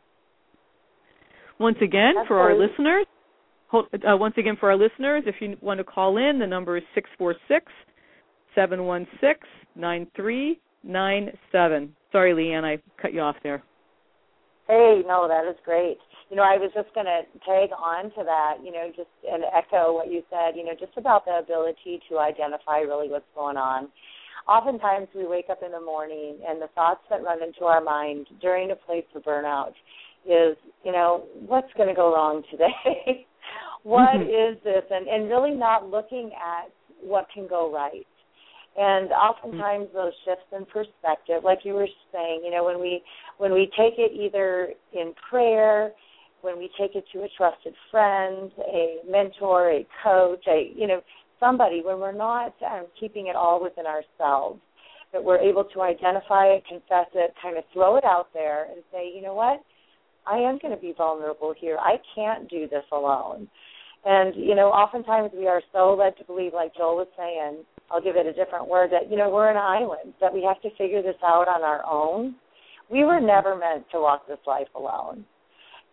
Once again, Absolutely. for our listeners, hold, uh, once again for our listeners, if you want to call in, the number is six four six, seven one six, nine three nine seven. Sorry, Leanne, I cut you off there. Hey, no, that is great. You know, I was just going to tag on to that, you know, just and echo what you said, you know, just about the ability to identify really what's going on. Oftentimes we wake up in the morning and the thoughts that run into our mind during a place of burnout is, you know, what's going to go wrong today? What mm-hmm. is this? And, and really not looking at what can go right. And oftentimes those shifts in perspective, like you were saying, you know, when we when we take it either in prayer, when we take it to a trusted friend, a mentor, a coach, a, you know, somebody, when we're not um, keeping it all within ourselves, that we're able to identify it, confess it, kind of throw it out there and say, you know what, I am going to be vulnerable here. I can't do this alone. And, you know, oftentimes we are so led to believe, like Joel was saying, I'll give it a different word, that, you know, we're an island, that we have to figure this out on our own. We were never meant to walk this life alone.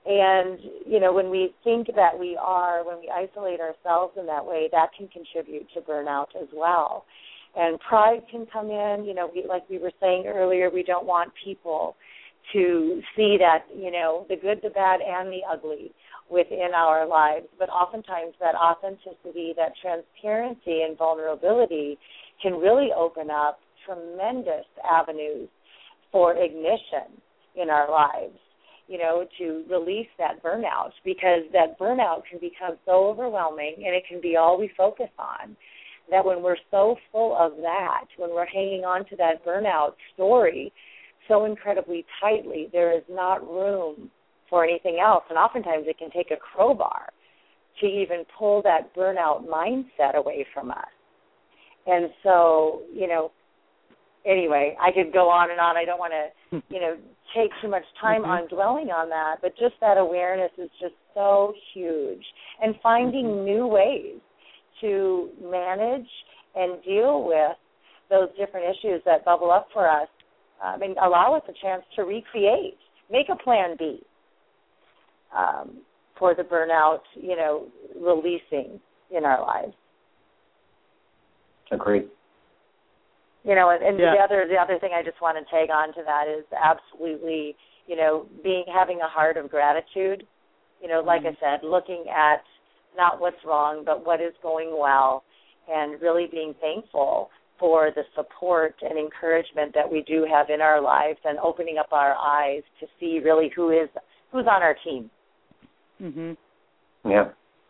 And, you know, when we think that we are, when we isolate ourselves in that way, that can contribute to burnout as well. And pride can come in, you know, we, like we were saying earlier, we don't want people to see that, you know, the good, the bad, and the ugly within our lives. But oftentimes that authenticity, that transparency and vulnerability can really open up tremendous avenues for ignition in our lives, you know, to release that burnout, because that burnout can become so overwhelming and it can be all we focus on, that when we're so full of that, when we're hanging on to that burnout story so incredibly tightly, there is not room for anything else. And oftentimes it can take a crowbar to even pull that burnout mindset away from us. And so, you know, anyway, I could go on and on. I don't want to, you know, take too much time mm-hmm. on dwelling on that, but just that awareness is just so huge. And finding mm-hmm. new ways to manage and deal with those different issues that bubble up for us, um, and allow us a chance to recreate, make a plan B um, for the burnout, you know, releasing in our lives. Agreed. You know, and, and yeah. the other the other thing I just want to tag on to that is absolutely, you know, being having a heart of gratitude. You know, like mm-hmm. I said, looking at not what's wrong, but what is going well, and really being thankful for the support and encouragement that we do have in our lives, and opening up our eyes to see really who is who's on our team. Mhm. Yeah.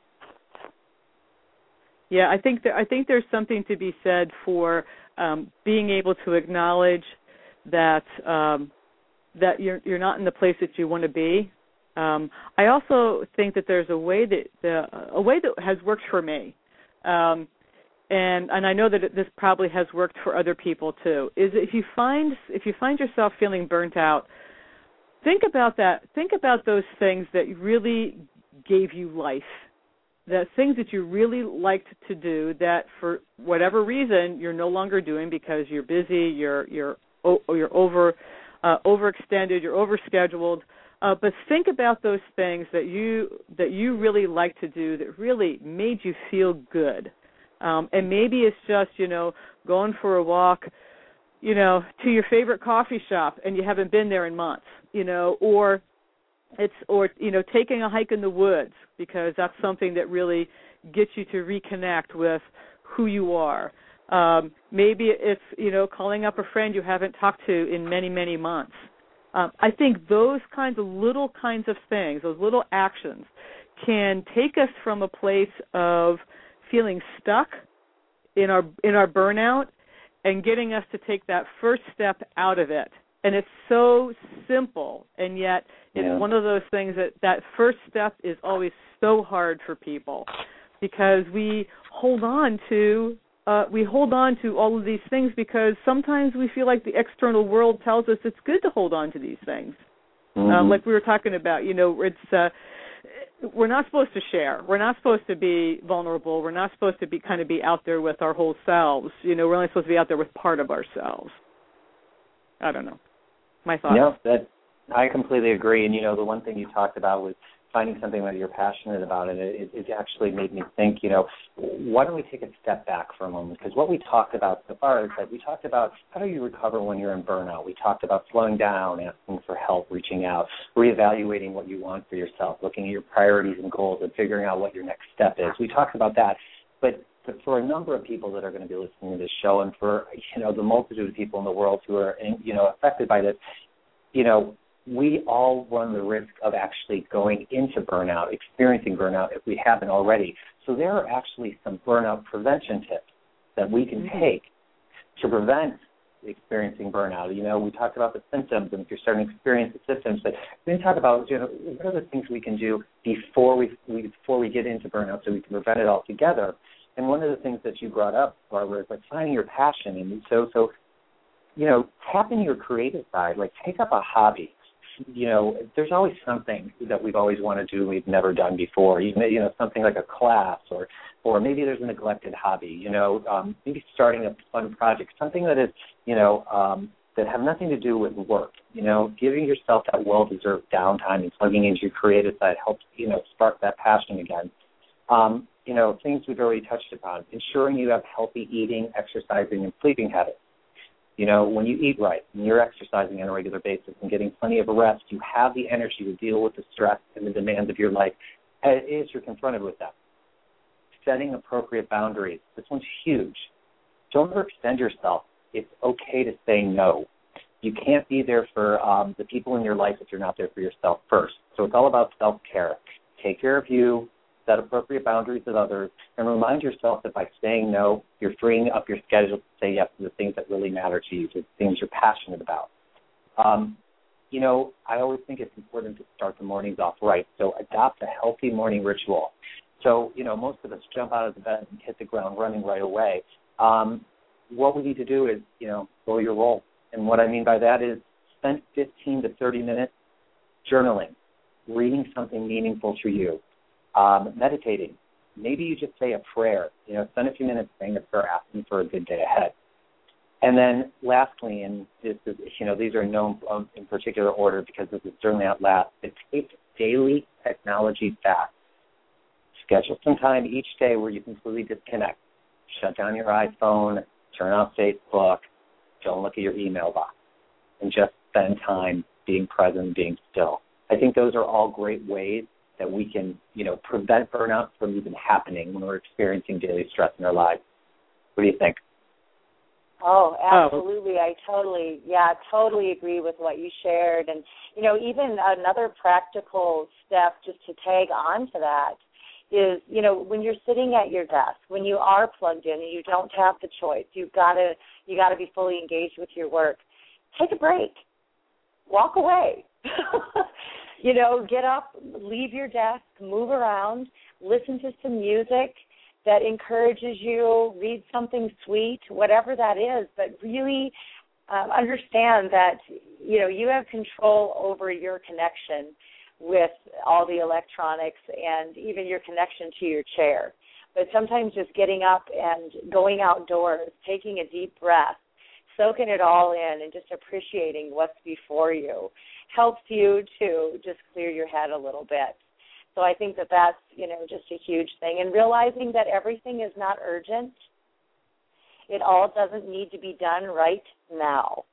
Yeah, I think that I think there's something to be said for um, being able to acknowledge that um, that you're you're not in the place that you want to be. Um, I also think that there's a way that the, a way that has worked for me, um, and and I know that it, this probably has worked for other people too. Is if you find if you find yourself feeling burnt out, think about that. Think about those things that really gave you life. The things that you really liked to do that for whatever reason you're no longer doing because you're busy, you're you're you're over uh, overextended, you're overscheduled. Uh, but think about those things that you that you really like to do that really made you feel good. Um, and maybe it's just, you know, going for a walk, you know, to your favorite coffee shop and you haven't been there in months, you know, or It's or you know taking a hike in the woods, because that's something that really gets you to reconnect with who you are. Um, maybe it's you know calling up a friend you haven't talked to in many many months. Um, I think those kinds of little kinds of things, those little actions, can take us from a place of feeling stuck in our in our burnout and getting us to take that first step out of it. And it's so simple, and yet it's yeah. one of those things that that first step is always so hard for people, because we hold on to uh, we hold on to all of these things because sometimes we feel like the external world tells us it's good to hold on to these things. Mm-hmm. Uh, like we were talking about, you know, it's uh, we're not supposed to share. We're not supposed to be vulnerable. We're not supposed to be kind of be out there with our whole selves. You know, we're only supposed to be out there with part of ourselves. I don't know. My thoughts. No, that I completely agree. And you know, the one thing you talked about was finding something that you're passionate about, and it, it actually made me think, you know, why don't we take a step back for a moment? Because what we talked about so far is that we talked about how do you recover when you're in burnout. We talked about slowing down, asking for help, reaching out, reevaluating what you want for yourself, looking at your priorities and goals, and figuring out what your next step is. We talked about that, but But for a number of people that are going to be listening to this show, and for, you know, the multitude of people in the world who are, you know, affected by this, you know, we all run the risk of actually going into burnout, experiencing burnout if we haven't already. So there are actually some burnout prevention tips that we can mm-hmm. take to prevent experiencing burnout. You know, we talked about the symptoms, and if you're starting to experience the symptoms, but we didn't talk about, you know, what are the things we can do before we, we before we get into burnout so we can prevent it altogether. And one of the things that you brought up, Barbara, is like finding your passion. And so, so, you know, tap into your creative side. Like, take up a hobby. You know, there's always something that we've always wanted to do we've never done before. Even, you know, something like a class, or, or maybe there's a neglected hobby. You know, um, maybe starting a fun project, something that is, you know, um, that have nothing to do with work. You know, giving yourself that well-deserved downtime and plugging into your creative side helps, you know, spark that passion again. Um, you know, things we've already touched upon, ensuring you have healthy eating, exercising, and sleeping habits. You know, when you eat right and you're exercising on a regular basis and getting plenty of rest, you have the energy to deal with the stress and the demands of your life as you're confronted with them. Setting appropriate boundaries. This one's huge. Don't overextend yourself. It's okay to say no. You can't be there for um, the people in your life if you're not there for yourself first. So it's all about self-care. Take care of you, set appropriate boundaries with others, and remind yourself that by saying no, you're freeing up your schedule to say yes to the things that really matter to you, to the things you're passionate about. Um, you know, I always think it's important to start the mornings off right. So adopt a healthy morning ritual. So, you know, most of us jump out of the bed and hit the ground running right away. Um, what we need to do is, you know, slow your roll. And what I mean by that is spend fifteen to thirty minutes journaling, reading something meaningful to you, um, meditating. Maybe you just say a prayer. You know, spend a few minutes saying a prayer, asking for a good day ahead. And then lastly, and this is, you know, these are known in particular order because this is certainly not last, but take daily technology fast. Schedule some time each day where you completely disconnect. Shut down your iPhone, turn off Facebook, don't look at your email box, and just spend time being present, being still. I think those are all great ways that we can, you know, prevent burnout from even happening when we're experiencing daily stress in our lives. What do you think? Oh, absolutely. I totally, yeah, totally agree with what you shared. And, you know, even another practical step just to tag on to that is, you know, when you're sitting at your desk, when you are plugged in and you don't have the choice, you've got to, you got to be fully engaged with your work. Take a break. Walk away. You know, get up, leave your desk, move around, listen to some music that encourages you, read something sweet, whatever that is, but really um, understand that, you know, you have control over your connection with all the electronics and even your connection to your chair. But sometimes just getting up and going outdoors, taking a deep breath, soaking it all in and just appreciating what's before you helps you to just clear your head a little bit. So I think that that's, you know, just a huge thing. And realizing that everything is not urgent. It all doesn't need to be done right now.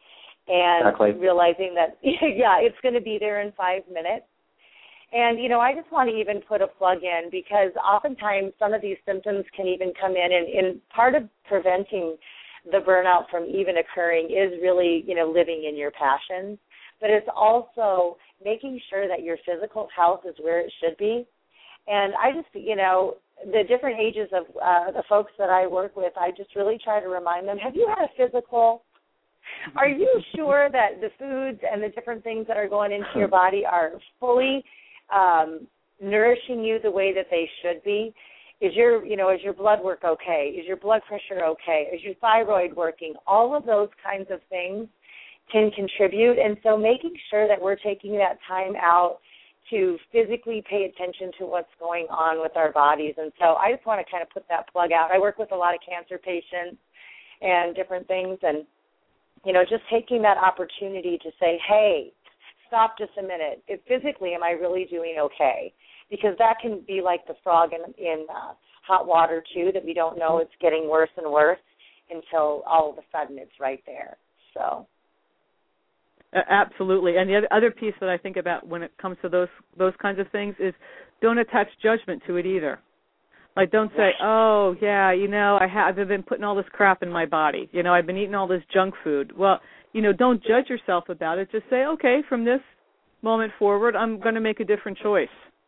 And exactly. Realizing that, yeah, it's going to be there in five minutes. And, you know, I just want to even put a plug in because oftentimes some of these symptoms can even come in, and, and part of preventing the burnout from even occurring is really, you know, living in your passions. But it's also making sure that your physical health is where it should be. And I just, you know, the different ages of uh, the folks that I work with, I just really try to remind them, have you had a physical? Are you sure that the foods and the different things that are going into your body are fully um, nourishing you the way that they should be? Is your, you know, is your blood work okay? Is your blood pressure okay? Is your thyroid working? All of those kinds of things can contribute. And so making sure that we're taking that time out to physically pay attention to what's going on with our bodies. And so I just want to kind of put that plug out. I work with a lot of cancer patients and different things, and, you know, just taking that opportunity to say, hey, stop just a minute. If physically, am I really doing okay? Because that can be like the frog in, in uh, hot water, too, that we don't know it's getting worse and worse until all of a sudden it's right there. So. Absolutely. And the other piece that I think about when it comes to those those kinds of things is don't attach judgment to it either. Like, don't say, oh, yeah, you know, I have, I've been putting all this crap in my body. You know, I've been eating all this junk food. Well, you know, don't judge yourself about it. Just say, okay, from this moment forward, I'm going to make a different choice.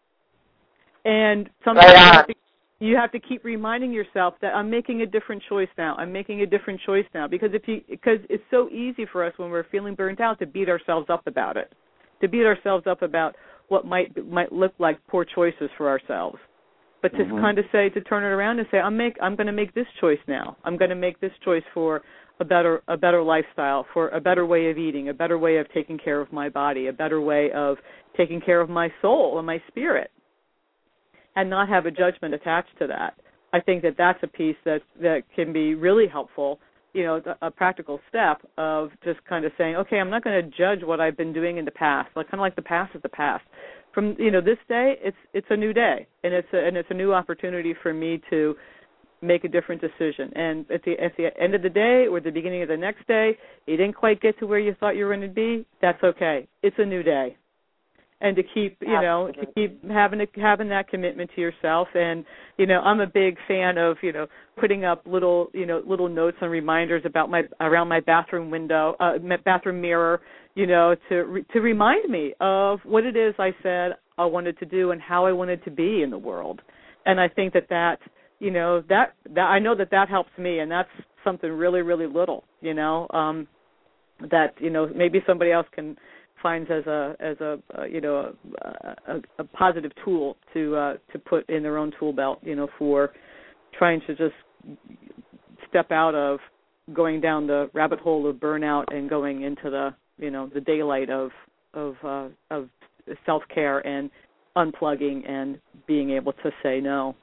And sometimes you have to, you have to keep reminding yourself that I'm making a different choice now. I'm making a different choice now. Because if you, because it's so easy for us when we're feeling burnt out to beat ourselves up about it, to beat ourselves up about what might might look like poor choices for ourselves. But to mm-hmm. kind of say, to turn it around and say, I'm make, I'm going to make this choice now. I'm going to make this choice for a better, a better lifestyle, for a better way of eating, a better way of taking care of my body, a better way of taking care of my soul and my spirit, and not have a judgment attached to that. I think that that's a piece that that can be really helpful you know, a practical step of just kind of saying, okay, I'm not going to judge what I've been doing in the past. Like kind of like the past is the past. From, you know, this day, it's it's a new day, and it's a, and it's a new opportunity for me to make a different decision. And at the at the end of the day or the beginning of the next day, you didn't quite get to where you thought you were going to be. That's okay. It's a new day. And to keep, you know, Absolutely. to keep having a, having that commitment to yourself. And, you know, I'm a big fan of, you know, putting up little, you know, little notes and reminders about my around my bathroom window, uh, bathroom mirror, you know, to re, to remind me of what it is I said I wanted to do and how I wanted to be in the world. And I think that that, you know, that, that I know that that helps me, and that's something really, really little, you know, um, that, you know, maybe somebody else can finds as a as a uh, you know a, a, a positive tool to uh, to put in their own tool belt, you know, for trying to just step out of going down the rabbit hole of burnout and going into the you know the daylight of of uh, of self-care and unplugging and being able to say no.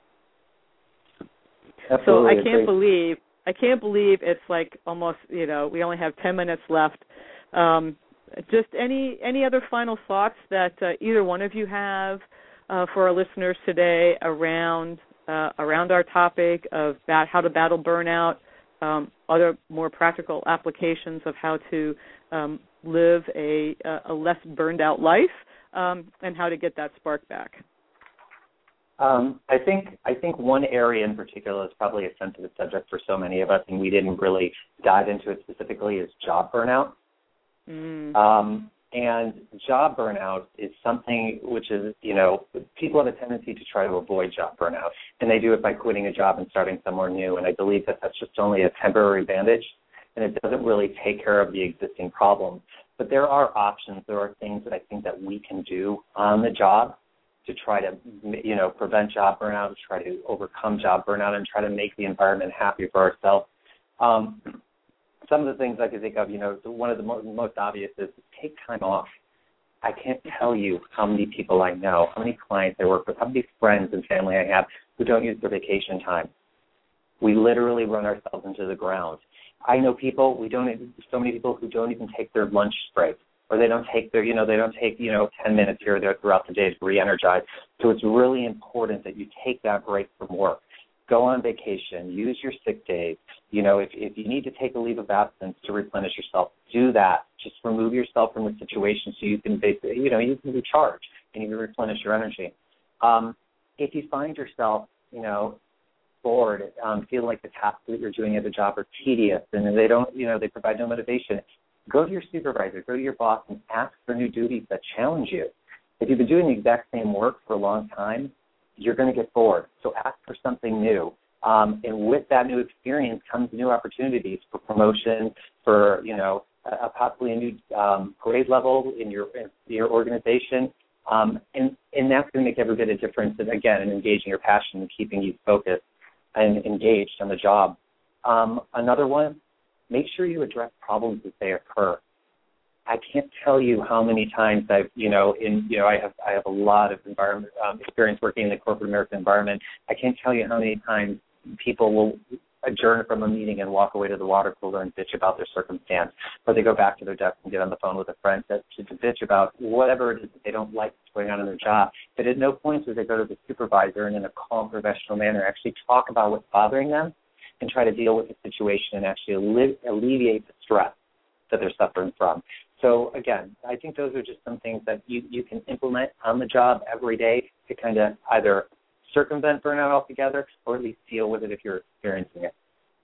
Absolutely. So I can't believe I can't believe it's like almost you know we only have ten minutes left. Um, Just any any other final thoughts that uh, either one of you have uh, for our listeners today around uh, around our topic of bat- how to battle burnout, um, other more practical applications of how to um, live a, a less burned out life, um, and how to get that spark back? Um, I think I think one area in particular is probably a sensitive subject for so many of us, and we didn't really dive into it specifically, is job burnout. Mm. Um, and job burnout is something which is, you know, people have a tendency to try to avoid job burnout, and they do it by quitting a job and starting somewhere new. And I believe that that's just only a temporary bandage, and it doesn't really take care of the existing problem. But there are options. There are things that I think that we can do on the job to try to, you know, prevent job burnout, to try to overcome job burnout, and try to make the environment happy for ourselves. Um, Some of the things I can think of, you know, one of the most, most obvious is take time off. I can't tell you how many people I know, how many clients I work with, how many friends and family I have who don't use their vacation time. We literally run ourselves into the ground. I know people, we don't, so many people who don't even take their lunch break, or they don't take their, you know, they don't take, you know, ten minutes here or there throughout the day to re-energize. So it's really important that you take that break from work. Go on vacation, use your sick days. You know, if, if you need to take a leave of absence to replenish yourself, do that. Just remove yourself from the situation so you can basically, you know, you can recharge and you can replenish your energy. Um, if you find yourself, you know, bored, um, feel like the tasks that you're doing at the job are tedious and they don't, you know, they provide no motivation, go to your supervisor, go to your boss and ask for new duties that challenge you. If you've been doing the exact same work for a long time, you're going to get bored. So ask for something new. Um, and with that new experience comes new opportunities for promotion, for, you know, a, possibly a new um, grade level in your in your organization. Um, and, and that's going to make every bit of difference, and again, in engaging your passion and keeping you focused and engaged on the job. Um, another one, make sure you address problems as they occur. I can't tell you how many times I've, you know, in, you know, I have, I have a lot of environment um, experience working in the corporate American environment. I can't tell you how many times people will adjourn from a meeting and walk away to the water cooler and bitch about their circumstance, or they go back to their desk and get on the phone with a friend to, to bitch about whatever it is that they don't like that's going on in their job. But at no point do they go to the supervisor and in a calm, professional manner actually talk about what's bothering them and try to deal with the situation and actually alle- alleviate the stress that they're suffering from. So, again, I think those are just some things that you, you can implement on the job every day to kind of either circumvent burnout altogether or at least deal with it if you're experiencing it.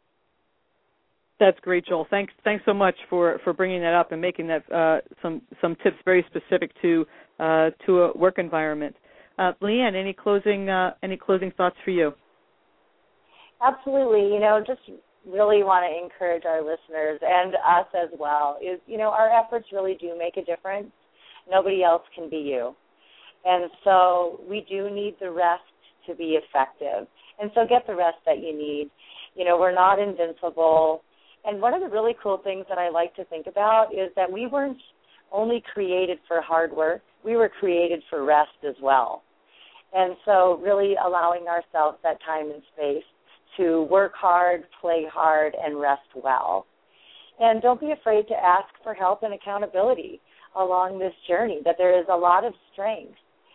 That's great, Joel. Thanks thanks so much for, for bringing that up and making that uh, some some tips very specific to uh, to a work environment. Uh, Leanne, any closing uh, any closing thoughts for you? Absolutely. You know, just really want to encourage our listeners and us as well is, you know, our efforts really do make a difference. Nobody else can be you. And so we do need the rest to be effective. And so get the rest that you need. You know, we're not invincible. And one of the really cool things that I like to think about is that we weren't only created for hard work. We were created for rest as well. And so really allowing ourselves that time and space to work hard, play hard, and rest well. And don't be afraid to ask for help and accountability along this journey, that there is a lot of strength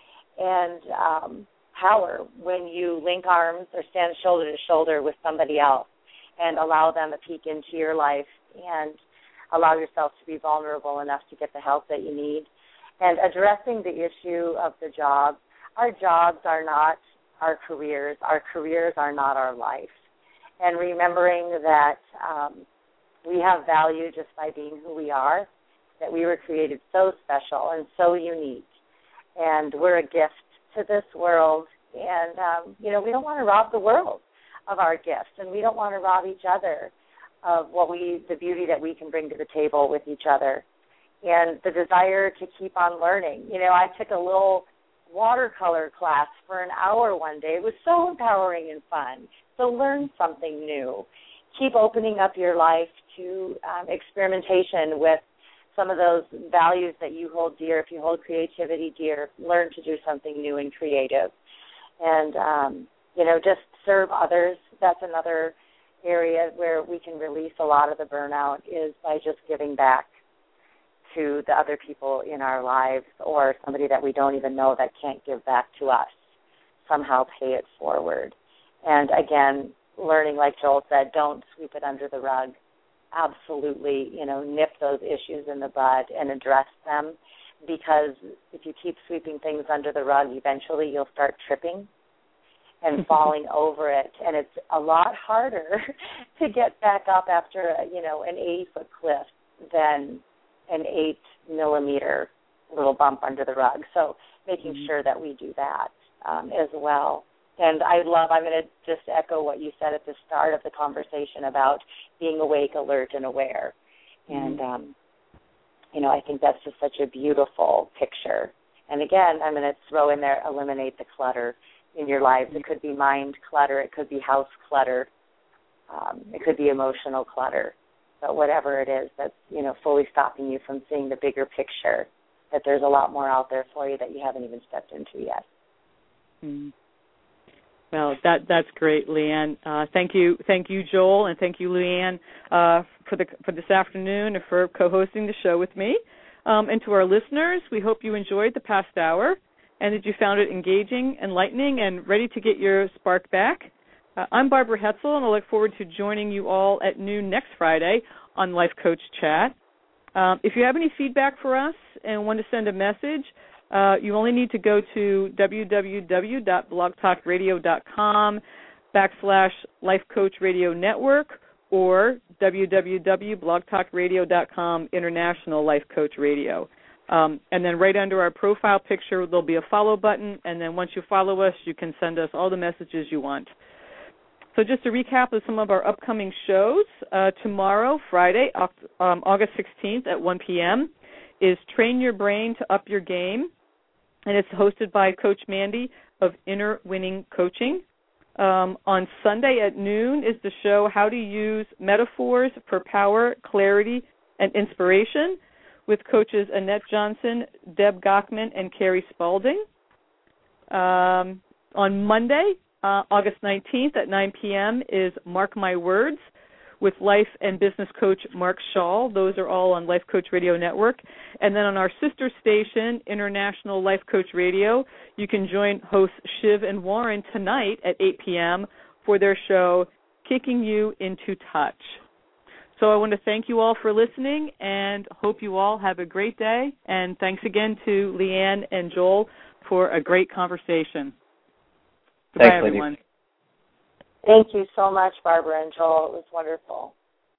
and um, power when you link arms or stand shoulder to shoulder with somebody else and allow them a peek into your life and allow yourself to be vulnerable enough to get the help that you need. And addressing the issue of the job, our jobs are not our careers. Our careers are not our life. And remembering that um, we have value just by being who we are, that we were created so special and so unique, and we're a gift to this world. And, um, you know, we don't want to rob the world of our gifts, and we don't want to rob each other of what we, the beauty that we can bring to the table with each other, and the desire to keep on learning. You know, I took a little watercolor class for an hour one day. It was so empowering and fun. So learn something new. Keep opening up your life to um, experimentation with some of those values that you hold dear. If you hold creativity dear, learn to do something new and creative. And, um, you know, just serve others. That's another area where we can release a lot of the burnout, is by just giving back to the other people in our lives, or somebody that we don't even know that can't give back to us. Somehow pay it forward. And, again, learning, like Joel said, don't sweep it under the rug. Absolutely, you know, nip those issues in the bud and address them, because if you keep sweeping things under the rug, eventually you'll start tripping and falling over it, and it's a lot harder to get back up after, you know, an eighty-foot cliff than an eight-millimeter little bump under the rug. So making mm-hmm. sure that we do that um, as well. And I love, I'm going to just echo what you said at the start of the conversation about being awake, alert, and aware. Mm-hmm. And, um, you know, I think that's just such a beautiful picture. And, again, I'm going to throw in there, eliminate the clutter in your lives. It could be mind clutter. It could be house clutter. Um, it could be emotional clutter. But whatever it is that's, you know, fully stopping you from seeing the bigger picture, that there's a lot more out there for you that you haven't even stepped into yet. Mm-hmm. Well, that that's great, Leanne. Uh, thank you, thank you, Joel, and thank you, Leanne, uh, for the for this afternoon and for co-hosting the show with me. Um, and to our listeners, we hope you enjoyed the past hour and that you found it engaging, enlightening, and ready to get your spark back. Uh, I'm Barbara Hetzel, and I look forward to joining you all at noon next Friday on Life Coach Chat. Um, if you have any feedback for us and want to send a message, Uh, you only need to go to www.blogtalkradio.com backslash Life Coach Radio Network or www.blogtalkradio.com International Life Coach Radio. Um, and then right under our profile picture, there'll be a follow button, and then once you follow us, you can send us all the messages you want. So just to recap of some of our upcoming shows, uh, tomorrow, Friday, um, August sixteenth at one p.m., is Train Your Brain to Up Your Game. And it's hosted by Coach Mandy of Inner Winning Coaching. Um, on Sunday at noon is the show How to Use Metaphors for Power, Clarity, and Inspiration with coaches Annette Johnson, Deb Gochman, and Carrie Spalding. Um, on Monday, uh, August nineteenth at nine p.m. is Mark My Words with life and business coach Mark Shaw. Those are all on Life Coach Radio Network. And then on our sister station, International Life Coach Radio, you can join hosts Shiv and Warren tonight at eight p.m. for their show, Kicking You Into Touch. So I want to thank you all for listening and hope you all have a great day. And thanks again to Leanne and Joel for a great conversation. Goodbye, Thanks, everyone. Thank you so much, Barbara and Joel. It was wonderful.